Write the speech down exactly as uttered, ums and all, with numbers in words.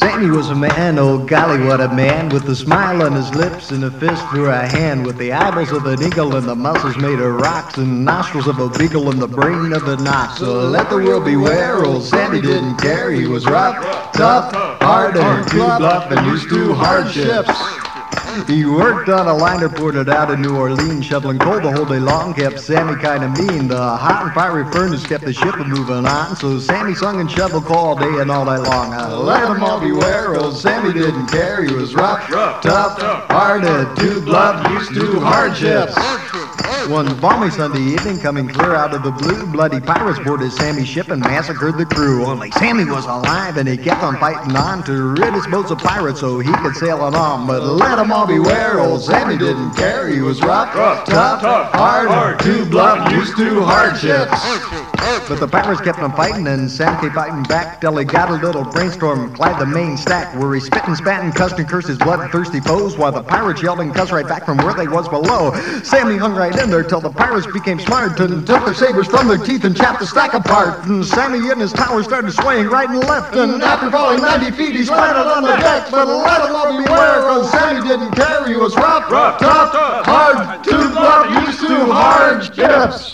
Sammy was a man, oh golly, what a man, with a smile on his lips and a fist for a hand, with the eyeballs of an eagle and the muscles made of rocks, and nostrils of a beagle and the brain of an ox. So let the world beware, old Sammy didn't care. He was rough, tough, hard, and too bluff, and used to hardships. He worked on a liner ported out in New Orleans, shoveling coal the whole day long, kept Sammy kinda mean. The hot and fiery furnace kept the ship a moving on, so Sammy sung and shoveled coal all day and all night long. Uh, let them all beware, old Sammy didn't care. He was rough, tough, hard, and too bluff, used to hardships. One balmy Sunday evening, coming clear out of the blue, bloody pirates boarded Sammy's ship and massacred the crew. Only Sammy was alive and he kept on fighting on to rid his boats of pirates so he could sail on on. But let them all beware, old Sammy didn't care. He was rough, rough tough, tough, hard, hard, too bluff, used to hardships. But the pirates kept on fighting and Sam kept fighting back till he got a little brainstorm, clad the main stack, where he spit and spat and cussed and cursed his bloodthirsty foes, while the pirates yelled and cussed right back from where they was below. Sammy hung right in there till the pirates became smart and took their sabers from their teeth and chapped the stack apart. And Sammy in his tower started swaying right and left, and after falling ninety feet he landed on the deck. But let him all beware, cause Sammy didn't care. He was rough, rough tough, hard, too bluff, used to hardships.